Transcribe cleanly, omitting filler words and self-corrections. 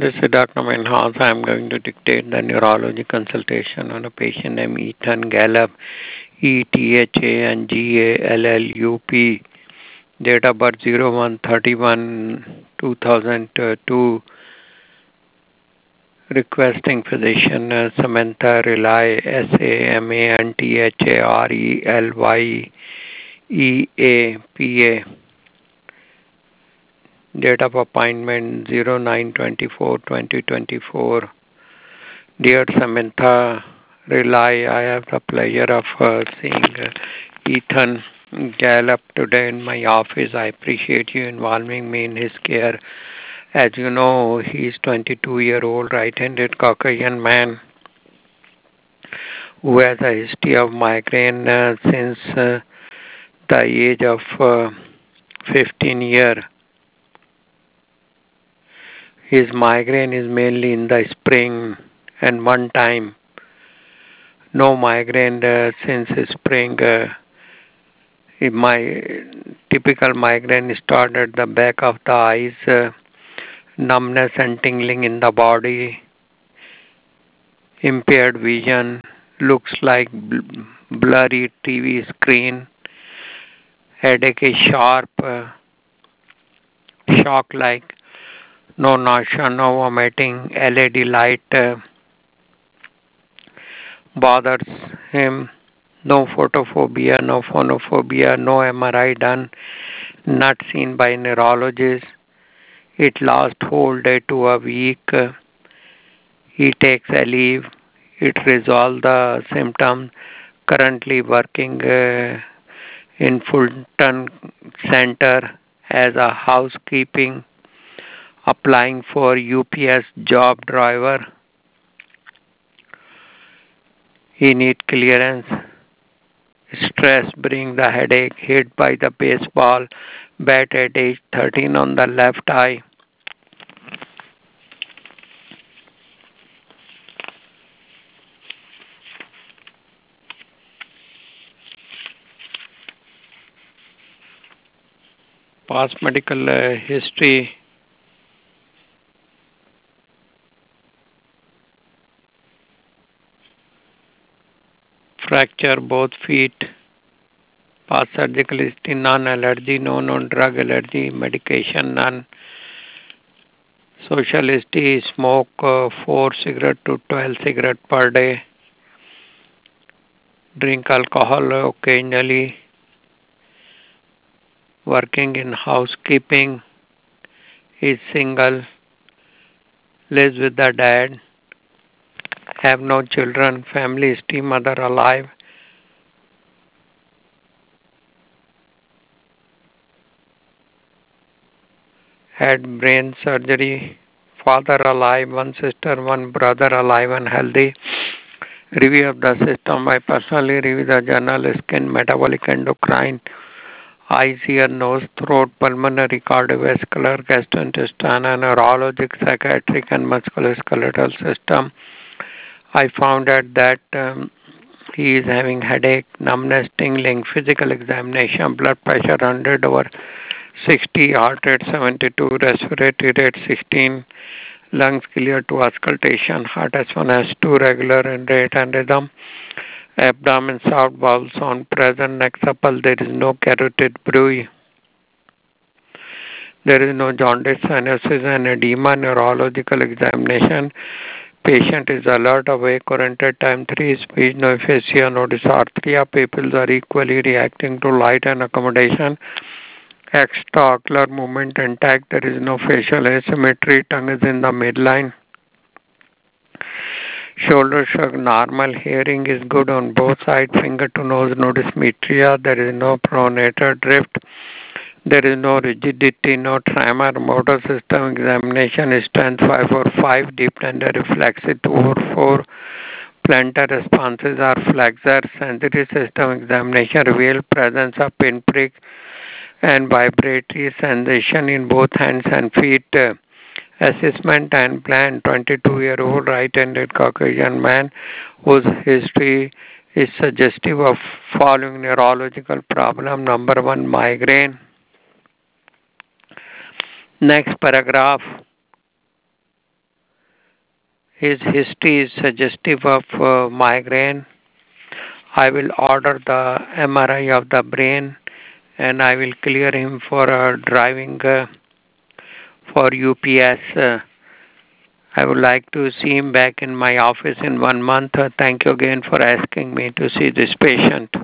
This is Dr. Minhas. I am going to dictate the neurology consultation on a patient named Ethan Gallup, ETHANGALLUP, date of birth 01/31/2002, requesting physician Samantha Relay, SAMANTHARELYEAPA, date of appointment 09/24/2024. Dear Samantha Relay, I have the pleasure of seeing Ethan Gallup today in my office. I appreciate you involving me in his care. As you know, he is 22-year-old right-handed Caucasian man who has a history of migraine since the age of 15 years. His migraine is mainly in the spring, and one time no migraine since spring. My typical migraine started at the back of the eyes, numbness and tingling in the body, impaired vision, looks like blurry TV screen, headache is sharp, shock like, no nausea, no vomiting, LED light bothers him, no photophobia, no phonophobia, no MRI done, not seen by neurologist. It lasts whole day to a week. He takes a leave. It resolves the symptoms. Currently working in Fulton Center as a housekeeping, applying for UPS job driver. He need clearance. Stress bring the headache, hit by the baseball bat at age 13 on the left eye. Past medical history. Fracture both feet. Past surgical history, non-allergy, no drug allergy, medication, none. Social history, smoke 4 cigarettes to 12 cigarettes per day. Drink alcohol occasionally. Working in housekeeping. Is single. Lives with the dad. Have no children. Family history, mother alive. Had brain surgery. Father alive, one sister, one brother alive and healthy. Review of the system. I personally review the journal, skin, metabolic, endocrine, eyes, ear, nose, throat, pulmonary, cardiovascular, gastrointestinal, neurologic, psychiatric, and musculoskeletal system. I found out that he is having headache, numbness, tingling, physical examination, blood pressure 100/60, heart rate 72, respiratory rate 16, lungs clear to auscultation, heart S1, S2 regular in rate and rhythm, abdomen soft, bowel sound present, neck supple, there is no carotid bruit. There is no jaundice, cyanosis and edema, neurological examination. Patient is alert, awake, oriented, time 3, speech, no aphasia, no dysarthria. Pupils are equally reacting to light and accommodation. Extraocular movement intact, there is no facial asymmetry, tongue is in the midline. Shoulder shrug normal, hearing is good on both sides, finger to nose, no dysmetria, there is no pronator drift, there is no rigidity, no tremor, motor system examination, strength 5/5, deep tender reflexes 2/4, plantar responses are flexor, sensory system examination reveal presence of pinprick and vibratory sensation in both hands and feet. Assessment and plan, 22-year-old right-handed Caucasian man whose history is suggestive of following neurological problem. Number 1, migraine. Next paragraph. His history is suggestive of migraine. I will order the MRI of the brain and I will clear him for driving for UPS. I would like to see him back in my office in 1 month. Thank you again for asking me to see this patient.